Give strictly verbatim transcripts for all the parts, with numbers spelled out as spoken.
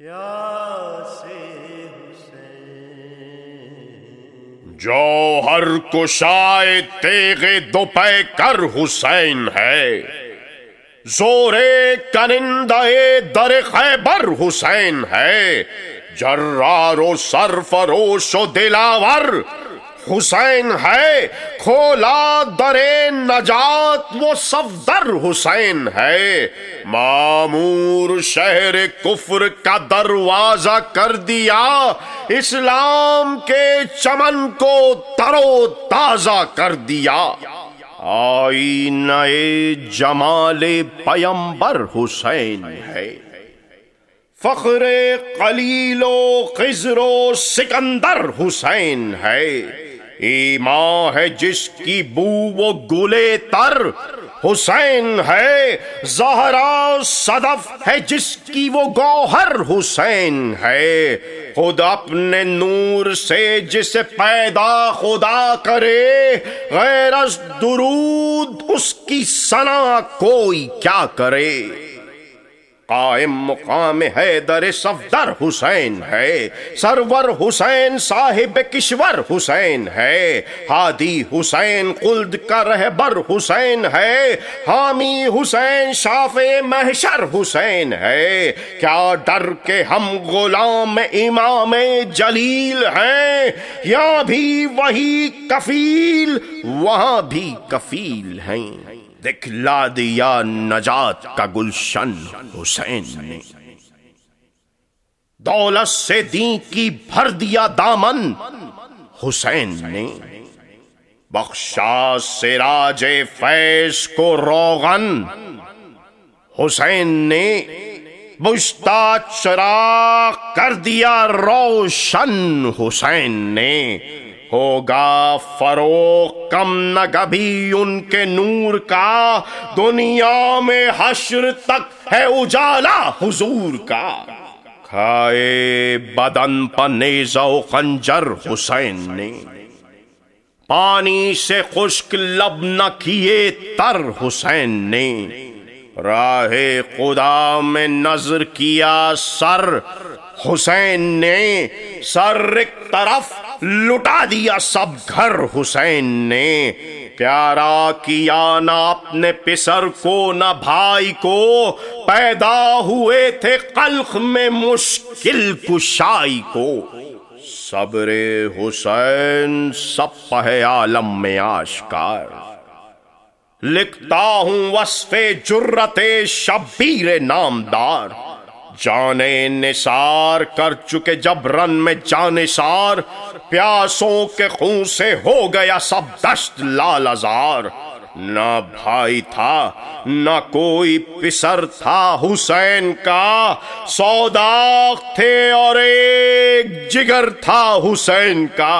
پیاسے جوہر کشائے تیغ دو پے کر حسین ہے، زورے کنندہ در خیبر حسین ہے، جرار و سرفروش و دلاور حسین ہے، کھولا در نجات وہ صفدر حسین ہے، معمور شہر کفر کا دروازہ کر دیا، اسلام کے چمن کو تر و تازہ کر دیا، آئینہ جمال پیمبر حسین ہے، فخر قلیل و خضر و سکندر حسین ہے، ایمان ہے جس کی بو وہ گلے تر حسین ہے، زہرا صدف ہے جس کی وہ گوہر حسین ہے، خود اپنے نور سے جسے پیدا خدا کرے، غیر از درود اس کی ثنا کوئی کیا کرے، قائم مقام حیدر صفدر حسین ہے، سرور حسین صاحب کشور حسین ہے، ہادی حسین خلد کا رہبر حسین ہے، حامی حسین شافع محشر حسین ہے، کیا ڈر کے ہم غلام امام جلیل ہیں، یہاں بھی وہی کفیل وہاں بھی کفیل ہیں، دکھلا دیا نجات کا گلشن حسین نے، دولت سے دین کی بھر دیا دامن حسین نے، بخشا سراج فیض کو روغن حسین نے، بجھتا چراغ کر دیا روشن حسین نے، ہوگا فروغ کم نہ کبھی ان کے نور کا، دنیا میں حشر تک ہے اجالا حضور کا، کھائے بدن پر نیزہ و خنجر حسین نے، پانی سے خشک لب نہ کیے تر حسین نے، راہ خدا میں نظر کیا سر حسین نے، سر ایک طرف لٹا دیا سب گھر حسین نے، پیارا کیا نہ اپنے پسر کو نہ بھائی کو، پیدا ہوئے تھے خلق میں مشکل کشائی کو، صبر حسین سب پہ عالم میں آشکار، لکھتا ہوں وصف جرت شبیر نامدار، جانے نثار کر چکے جب رن میں جانثار، پیاسوں کے خون سے ہو گیا سب دشت لال ازار، نہ بھائی تھا نہ کوئی پسر تھا حسین کا، سو داغ تھے اور ایک جگر تھا حسین کا،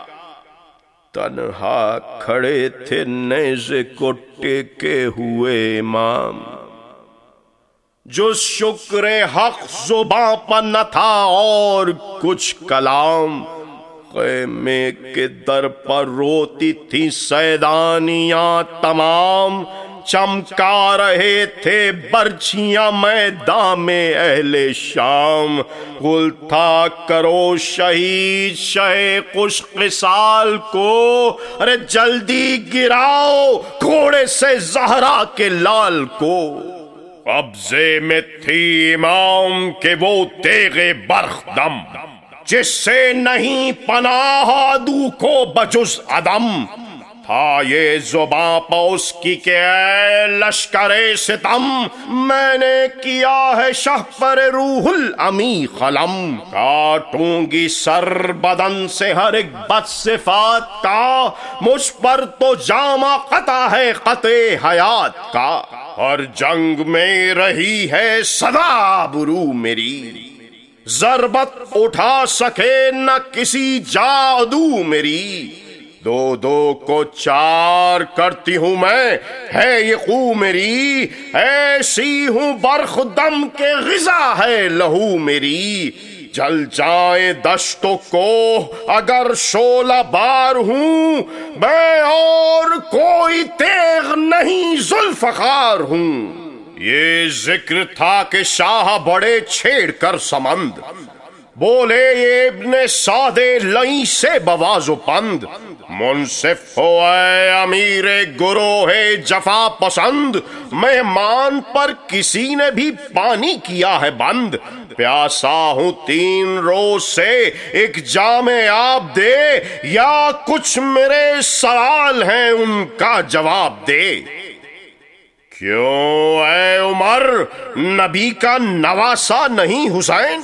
تنہا کھڑے تھے نیزے کو ٹیکے ہوئے امام، جو شکر حق زباں پر نہ تھا اور کچھ کلام، خیمے کے در پر روتی تھی سیدانیاں تمام، چمکا رہے تھے برچھیاں میدان میں اہل شام، گل تھا کرو شہید شہ خوش قصال کو، ارے جلدی گراؤ گھوڑے سے زہرا کے لال کو، قبضے میں تھی امام کے وہ تیغ برق دم، جس سے نہیں پناہ عدو کو بجز عدم، تھا یہ زباں پہ اس کی کہ اے لشکر ستم، میں نے کیا ہے شہ پر روح الامی قلم، کاٹوں گی سر بدن سے ہر ایک بد صفات کا، مجھ پر تو جامہ قطع ہے قطع حیات کا، اور جنگ میں رہی ہے سدا آبرو میری، ضربت اٹھا سکے نہ کسی جادو میری، دو دو کو چار کرتی ہوں میں ہے یہ خو میری، ایسی ہوں برق دم کے غذا ہے لہو میری، جل جائیں دشتوں کو اگر شعلہ بار ہوں، میں اور کوئی تیغ نہیں ذوالفقار ہوں، یہ ذکر تھا کہ شاہ بڑے چھیڑ کر سمند، بولے یہ ابن سادے لئی سے بواز و پند، منصف ہو اے امیر گروہ جفا پسند، مہمان پر کسی نے بھی پانی کیا ہے بند، پیاسا ہوں تین روز سے ایک جام آب دے، یا کچھ میرے سوال ہیں ان کا جواب دے۔ کیوں اے عمر نبی کا نواسا نہیں حسین،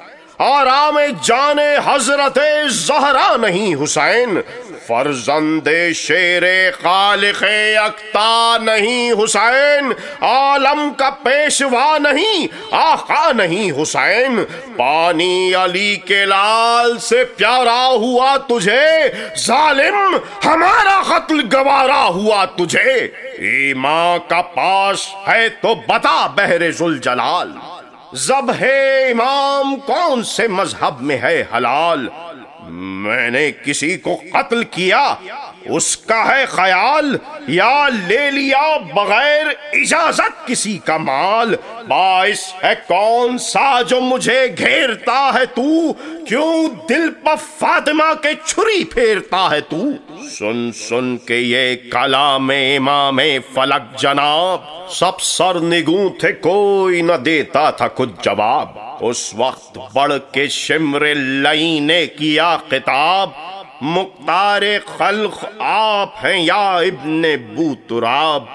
آرام جان حضرت زہرا نہیں حسین، فرزند شیر خالق یکتا نہیں حسین، عالم کا پیشوا نہیں آقا نہیں حسین، پانی علی کے لال سے پیارا ہوا تجھے، ظالم ہمارا قتل گوارا ہوا تجھے، ایمان کا پاس ہے تو بتا بہر ذوالجلال، ذبح امام کون سے مذہب میں ہے حلال، میں نے کسی کو قتل کیا اس کا ہے خیال، یا لے لیا بغیر اجازت کسی کا مال، باعث ہے کون سا جو مجھے گھیرتا ہے تو، کیوں دل پر فاطمہ کے چھری پھیرتا ہے تو، سن سن کے یہ کلام امام فلک جناب، سب سر نگوں تھے کوئی نہ دیتا تھا کچھ جواب، اس وقت بڑھ کے شمر لئی نے کیا خطاب، مختار خلق آپ ہیں یا ابن بوتراب،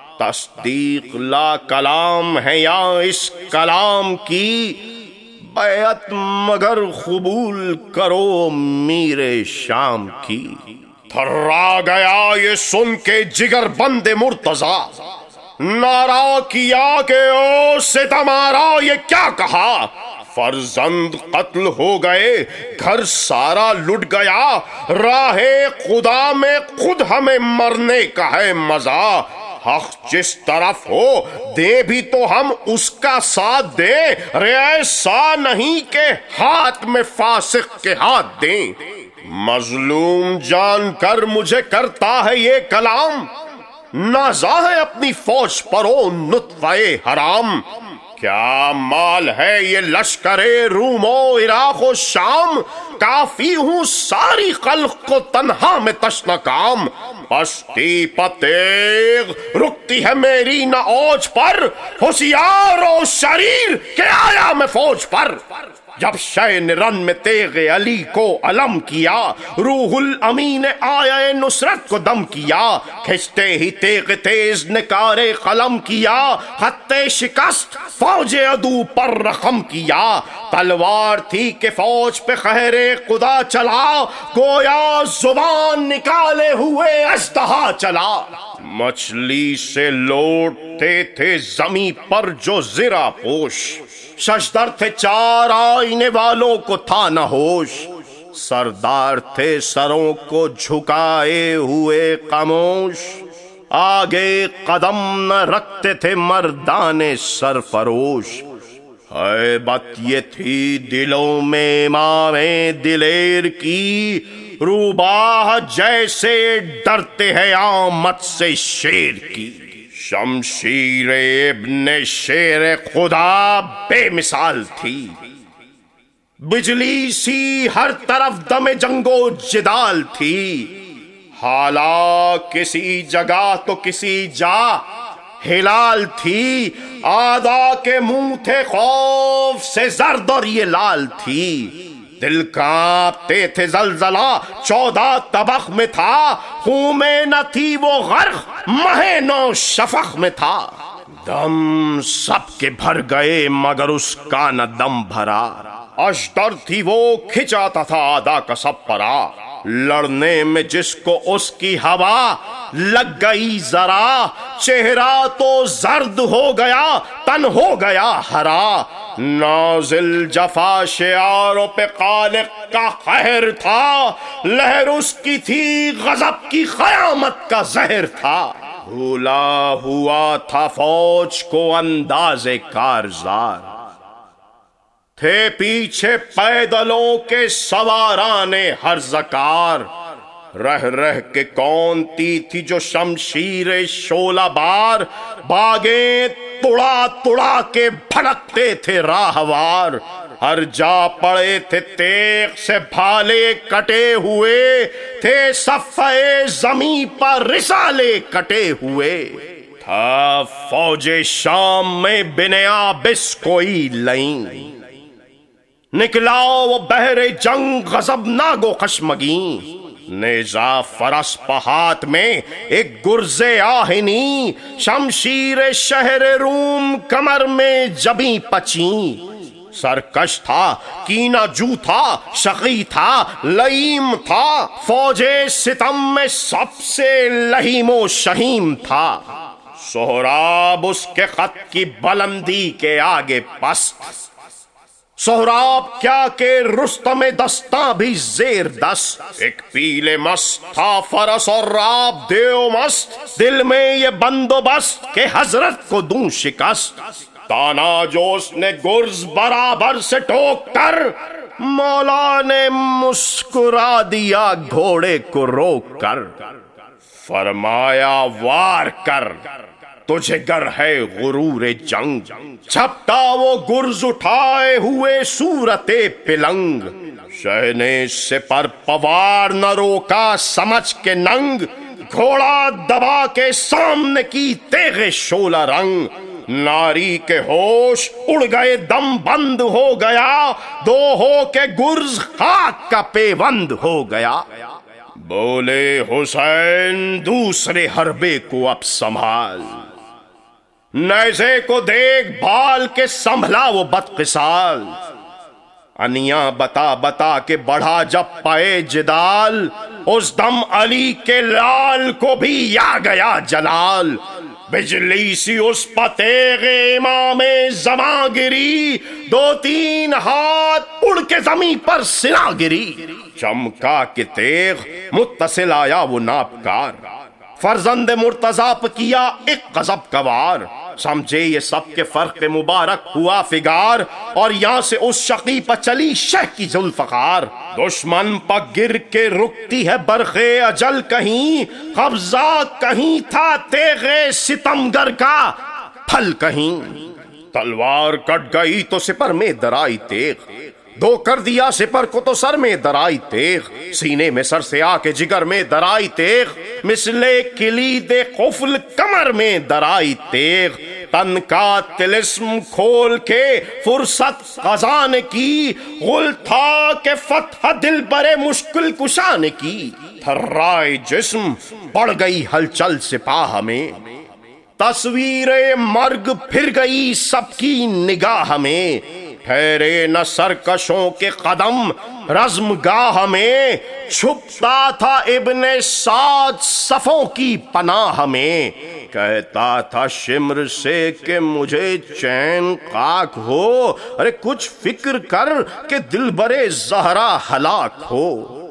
تصدیق لا کلام ہے یا اس کلام کی، بیعت مگر قبول کرو میر شام کی۔ تھرا گیا یہ سن کے جگر بند مرتضیٰ، نعرہ کیا کہ او ستمارا یہ کیا کہا، فرزند قتل ہو گئے گھر سارا لٹ گیا، راہ خدا میں خود ہمیں مرنے کا ہے مزہ، حق جس طرف ہو دے بھی تو ہم اس کا ساتھ دیں، ایسا نہیں کہ ہاتھ میں فاسق کے ہاتھ دیں، مظلوم جان کر مجھے کرتا ہے یہ کلام، نازا ہے اپنی فوج پرو نطفے حرام، کیا مال ہے یہ لشکر روم و عراق و شام، کافی ہوں ساری خلق کو تنہا میں تشنہ کام، پشتی پتیغ رکتی ہے میری نہ اوج پر، ہوشیار و شریر کہ آیا میں فوج پر، جب شے نے رن میں تیغ علی کو علم کیا، روح الامین آیا نصرت کو دم کیا، کھچتے ہی تیغ تیز نے کار قلم کیا، خط شکست فوج عدو پر رقم کیا، تلوار تھی کہ فوج پہ قہر خدا چلا، گویا زبان نکالے ہوئے اژدہا چلا، مچھلی سے لوٹتے تھے زمیں پر جو زرہ پوش، ششدر تھے چار آئینے والوں کو تھا نہ ہوش، سردار تھے سروں کو جھکائے ہوئے خاموش، آگے قدم نہ رکھتے تھے مردان سرفروش، ہیبت یہ تھی دلوں میں امام دلیر کی، روباہ جیسے ڈرتے ہیں آمد سے شیر کی، شمشیر ابن شیر خدا بے مثال تھی، بجلی سی ہر طرف دم جنگ و جدال تھی، حالا کسی جگہ تو کسی جا ہلال تھی، آدھا کے منہ تھے خوف سے زرد اور یہ لال تھی، دل کانپتے تھے زلزلہ چودہ طبق میں تھا، خون میں نہ تھی وہ غرق مہ نو شفق میں تھا، دم سب کے بھر گئے مگر اس کا نہ دم بھرا، اشتر تھی وہ کھچاتا تھا آدھا کا سب پرا، لڑنے میں جس کو اس کی ہوا لگ گئی ذرا، چہرہ تو زرد ہو گیا تن ہو گیا ہرا، نازل جفا شعاروں پہ خالق کا قہر تھا، لہر اس کی تھی غضب کی قیامت کا زہر تھا، بھولا ہوا تھا فوج کو انداز کارزار، تھے پیچھے پیدلوں کے سواران ہر زکار، رہ رہ کے کونتی تھی جو شمشیر شعلہ بار، باغیں تڑا تڑا کے بھڑکتے تھے راہوار، ہر جا پڑے تھے تیغ سے بھالے کٹے ہوئے، تھے صفحے زمیں پر رسالے کٹے ہوئے، تھا فوج شام میں بنیابس کوئی لئیں، نکلا وہ بحر جنگ غضبناک و خشمگیں، نیزہ فرس پہات میں ایک گرز آہنی، شمشیر شہر روم کمر میں جبیں پچیں، سرکش تھا کینہ جو تھا شقی تھا لئیم تھا، فوج ستم میں سب سے لہیم و شہیم تھا، سہراب اس کے خط کی بلندی کے آگے پست، سہراب کیا کہ رستم دستاں بھی زیر دست، ایک پیلے مست تھا فرس اور راب دیو مست، دل میں یہ بندوبست کہ حضرت کو دوں شکست، تانا جو اس نے گرز برابر سے ٹوک کر، مولا نے مسکرا دیا گھوڑے کو روک کر، فرمایا وار کر تجھے گر ہے غرور جنگ، چھپتا وہ گرز اٹھائے ہوئے صورت پلنگ، شہ نے سے پر پوار نہ روکا سمجھ کے ننگ، گھوڑا دبا کے سامنے کی تیغ شولہ رنگ، ناری کے ہوش اڑ گئے دم بند ہو گیا، دو ہو کے گرز خاک کا پیوند ہو گیا، بولے حسین دوسرے حربے کو اب سنبھال، نیزے کو دیکھ بھال کے سنبھلا وہ بدقسال، انیاں بتا بتا کے بڑھا جب پائے جدال، اس دم علی کے لال کو بھی یا گیا جلال، بجلی سی اس پتیغ امام زماں گری، دو تین ہاتھ اڑ کے زمین پر سنا گری، چمکا کے تیغ متصل آیا وہ ناپکار، فرزند مرتضیٰ پہ کیا ایک غضب کا وار، سمجھے یہ سب کے فرق مبارک ہوا فگار، اور یہاں سے اس شقی پہ چلی شہ کی ذوالفقار، دشمن پہ گر کے رکتی ہے برق اجل کہیں، قبضہ کہیں تھا تیغ ستمگر کا پھل کہیں، تلوار کٹ گئی تو سپر میں درائی تیغ، دو کر دیا سپر کو تو سر میں درائی تیغ، سینے میں سر سے آ کے جگر میں درائی تیغ، مثلے کلید قفل کمر میں درائی تیغ، تن کا تلسم کھول کے فرصت خزان کی، غل تھا کہ فتح دل برے مشکل کشان کی، تھرائے جسم پڑ گئی ہلچل سپاہ میں، تصویر مرگ پھر گئی سب کی نگاہ میں، ٹھہرے نہ سرکشوں کے قدم رزم گاہ میں، چھپتا تھا ابن سعد صفوں کی پناہ میں، کہتا تھا شمر سے کہ مجھے چین خاک ہو، ارے کچھ فکر کر کہ دل برے زہرا ہلاک ہو،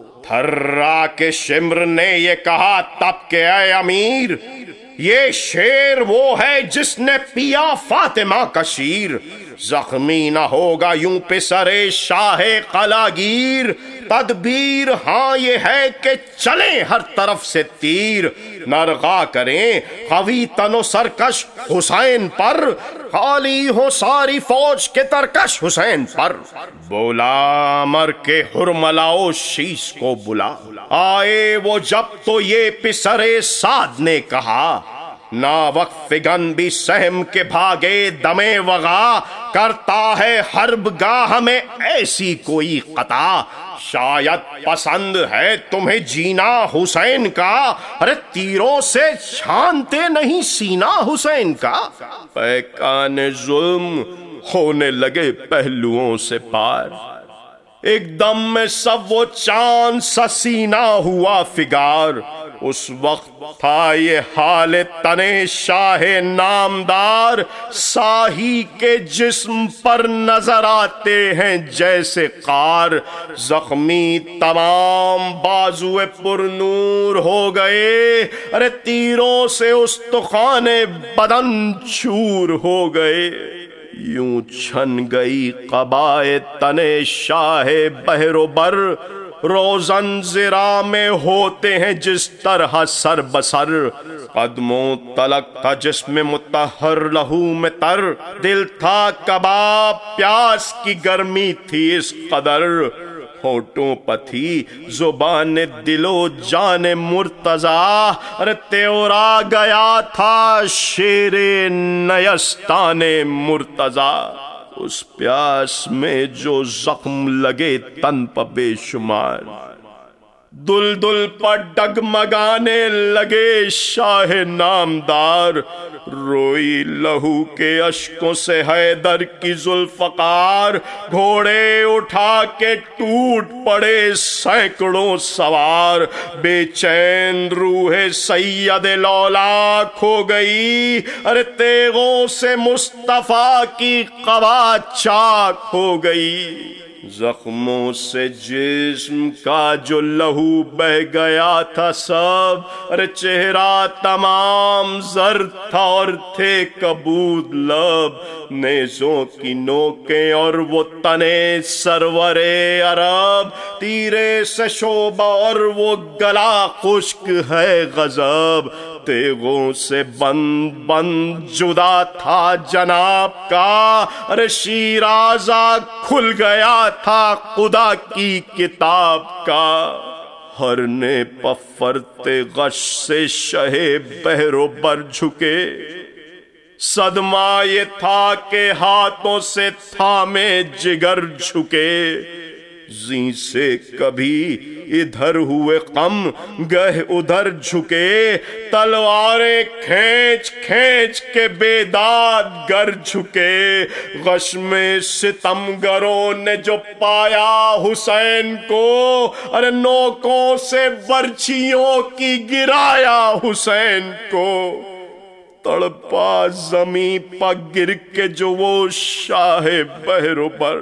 تھرا کے شمر نے یہ کہا تب کہ اے امیر، یہ شیر وہ ہے جس نے پیا فاطمہ کا شیر، زخمی نہ ہوگا یوں پہ سرے شاہ قلاگیر، تدبیر ہاں یہ ہے کہ چلیں ہر طرف سے تیر، نرغا کریں قوی تن و سرکش حسین پر، خالی ہو ساری فوج کے ترکش حسین پر، بولا امر کے حرملاؤ شیش کو بلا، آئے وہ جب تو یہ پسرے سعد نے کہا، نا وقف گن بھی سہم کے بھاگے دمے وغا، کرتا ہے حرب گاہ میں ایسی کوئی قطع، شاید پسند ہے تمہیں جینا حسین کا، ارے تیروں سے چھانتے نہیں سینہ حسین کا، پیکان ظلم ہونے لگے پہلوؤں سے پار، ایک دم میں سب وہ چاند سا سینہ ہوا فگار، اس وقت تھا یہ حال تنے شاہ نامدار، ساہی کے جسم پر نظر آتے ہیں جیسے قار، زخمی تمام بازو پر نور ہو گئے، ارے تیروں سے استخوان بدن چور ہو گئے، یوں چھن گئی قبائے تنے شاہ بحر و بر، روزن زرا میں ہوتے ہیں جس طرح سر بسر، قدموں تلک تھا جسم متحر لہو میں تر، دل تھا کباب پیاس کی گرمی تھی اس قدر، ہونٹوں پتھی زبان دل و جان مرتضیٰ، ارے تیورا گیا تھا شیر نیستان مرتضیٰ، اس پیاس میں جو زخم لگے تن پہ بے شمار، دل دل پر ڈگمگانے لگے شاہ نامدار، روئی لہو کے اشکوں سے حیدر کی ذوالفقار، گھوڑے اٹھا کے ٹوٹ پڑے سینکڑوں سوار، بے چین روح سید لولاک ہو گئی، ارے تیغوں سے مصطفیٰ کی قبا چاک ہو گئی، زخموں سے جسم کا جو لہو بہ گیا تھا سب، ارے چہرہ تمام زر تھا اور تھے کبود لب، نیزوں کی نوکیں اور وہ تنے سرور عرب، تیرے سے شعبہ اور وہ گلا خشک ہے غضب، تیغوں سے بند بند جدا تھا جناب کا، ارے شیرازہ کھل گیا تھا خدا کی کتاب کا، ہرنے پفرتے غش سے شہ بحر و بر جھکے، صدمہ یہ تھا کہ ہاتھوں سے تھامے جگر جھکے، زیں سے کبھی ادھر ہوئے غم گہ ادھر جھکے، تلواریں کھینچ کھینچ کے بیداد گر جھکے، غش میں ستمگروں نے جو پایا حسین کو، ارے نوکوں سے برچھیوں کی گرایا حسین کو، تڑپا زمین پا گر کے جو وہ شاہ بحر و بر،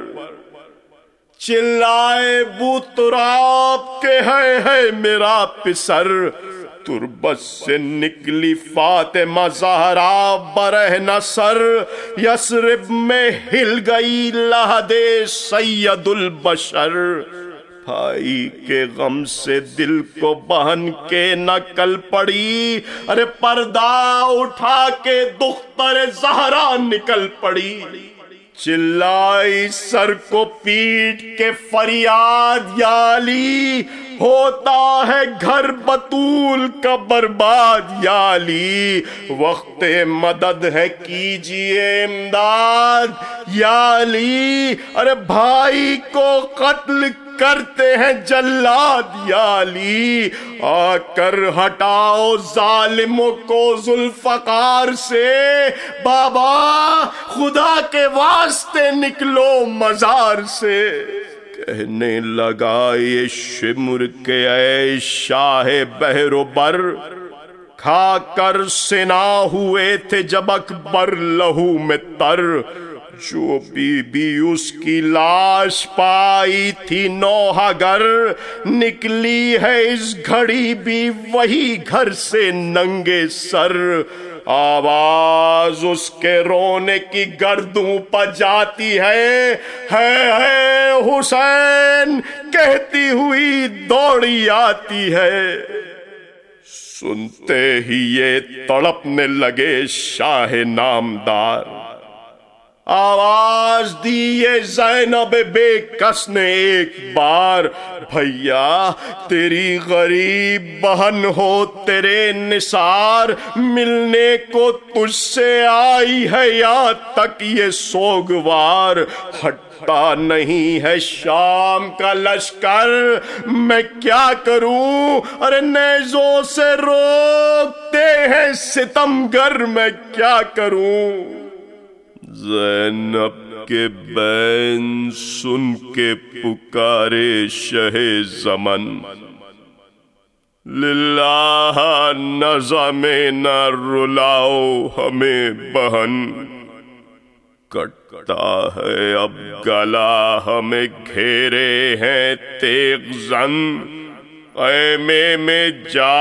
چلائے بو تراب کے ہے ہے میرا پسر، تربت سے نکلی فاطمہ زہرا برہنہ سر، یثرب میں ہل گئی لحدِ سید البشر، بھائی کے غم سے دل کو بہن کے نہ کل پڑی، ارے پردہ اٹھا کے دختر زہرا نکل پڑی، چلائی سر کو پیٹ کے فریاد یا علی، ہوتا ہے گھر بطول کا برباد یا علی، وقت مدد ہے کیجئے امداد یا علی، ارے بھائی کو قتل کرتے ہیں جلاد یا علی، آ کر ہٹاؤ ظالموں کو ذوالفقار سے، بابا خدا کے واسطے نکلو مزار سے، کہنے لگا یہ شمر کے اے شاہ بحر و بر، کھا کر سنا ہوئے تھے جب اکبر لہو میں تر، جو بی بی اس کی لاش پائی تھی نوحہ گر، نکلی ہے اس گھڑی بھی وہی گھر سے ننگے سر، آواز اس کے رونے کی گردوں پہ جاتی ہے، ہے ہے حسین کہتی ہوئی دوڑی آتی ہے، سنتے ہی یہ تڑپنے لگے شاہ نامدار، آواز دی یہ زینب بے کس نے ایک بار، بھیا تیری غریب بہن ہو تیرے نثار، ملنے کو تجھ سے آئی ہے یہاں تک یہ سوگوار، ہٹتا نہیں ہے شام کا لشکر، میں کیا کروں ارے نیزوں سے روکتے ہیں ستمگر، میں کیا کروں، زینب کے بین سن کے پکارے شہ زمن، للہ نظم نہ رلاؤ ہمیں بہن، کٹتا ہے اب گلا ہمیں گھیرے ہیں تیغ زن، خیمے میں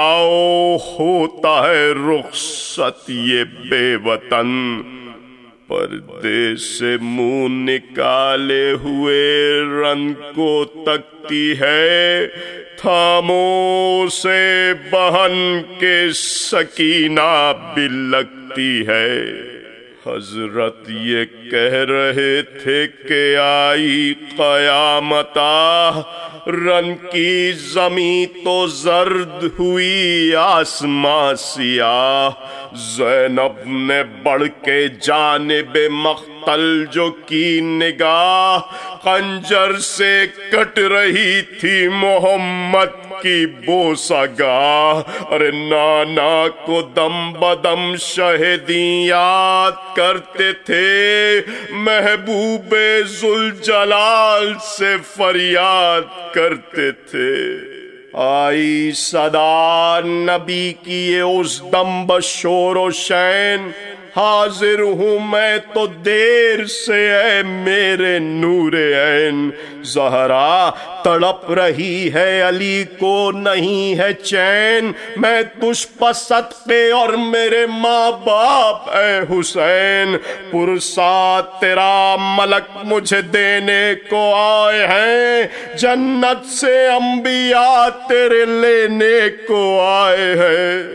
جاؤ ہوتا ہے رخصت یہ بے وطن، پردے سے منہ نکالے ہوئے رن کو تکتی ہے، تھاموں سے بہن کے سکینہ بھی لگتی ہے۔ حضرت یہ کہہ رہے تھے کہ آئی قیامت آہ، رن کی زمین تو زرد ہوئی آسماں سیاہ۔ زینب نے بڑھ کے جانب مقتل جو کی نگاہ، خنجر سے کٹ رہی تھی محمد کی بوسہ گاہ۔ ارے نانا کو دم بدم شہیدی یاد کرتے تھے، محبوب ذوالجلال سے فریاد کرتے تھے۔ آئی صدا نبی کی یہ اس دم بشور و شین، حاضر ہوں میں تو دیر سے اے میرے نور عین۔ زہرا تڑپ رہی ہے علی کو نہیں ہے چین، میں تجھ پر صدقے اور میرے ماں باپ اے حسین۔ پرسا تیرا ملک مجھے دینے کو آئے ہیں، جنت سے انبیاء تیرے لینے کو آئے ہیں۔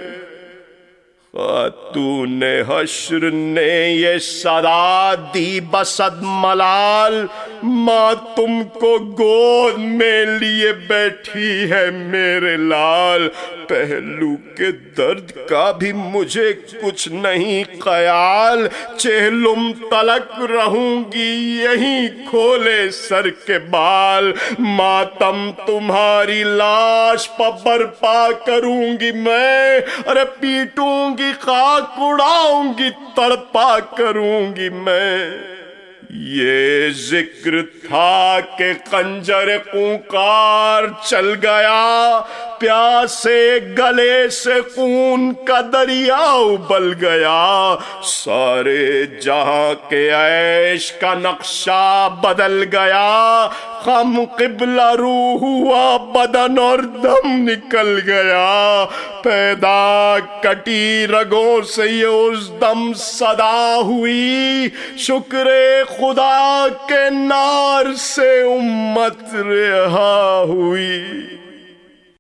خاتون حشر نے یہ صدا دی بصد ملال، ماں تم کو گود میں لیے بیٹھی ہے میرے لال۔ پہلو کے درد کا بھی مجھے کچھ نہیں خیال، چہلم تلک رہوں گی یہیں کھولے سر کے بال۔ ماتم تمہاری لاش پر برپا کروں گی میں، ارے پیٹوں گی خاک اڑاؤں گی تڑپا کروں گی میں۔ یہ ذکر تھا کہ خنجر خونخوار چل گیا، پیاسے گلے سے خون کا دریا ابل گیا۔ سارے جہاں کے عیش کا نقشہ بدل گیا، خم قبلہ رو ہوا بدن اور دم نکل گیا۔ پیدا کٹی رگوں سے یہ اس دم صدا ہوئی، شکر خدا کے نار سے امت رہا ہوئی۔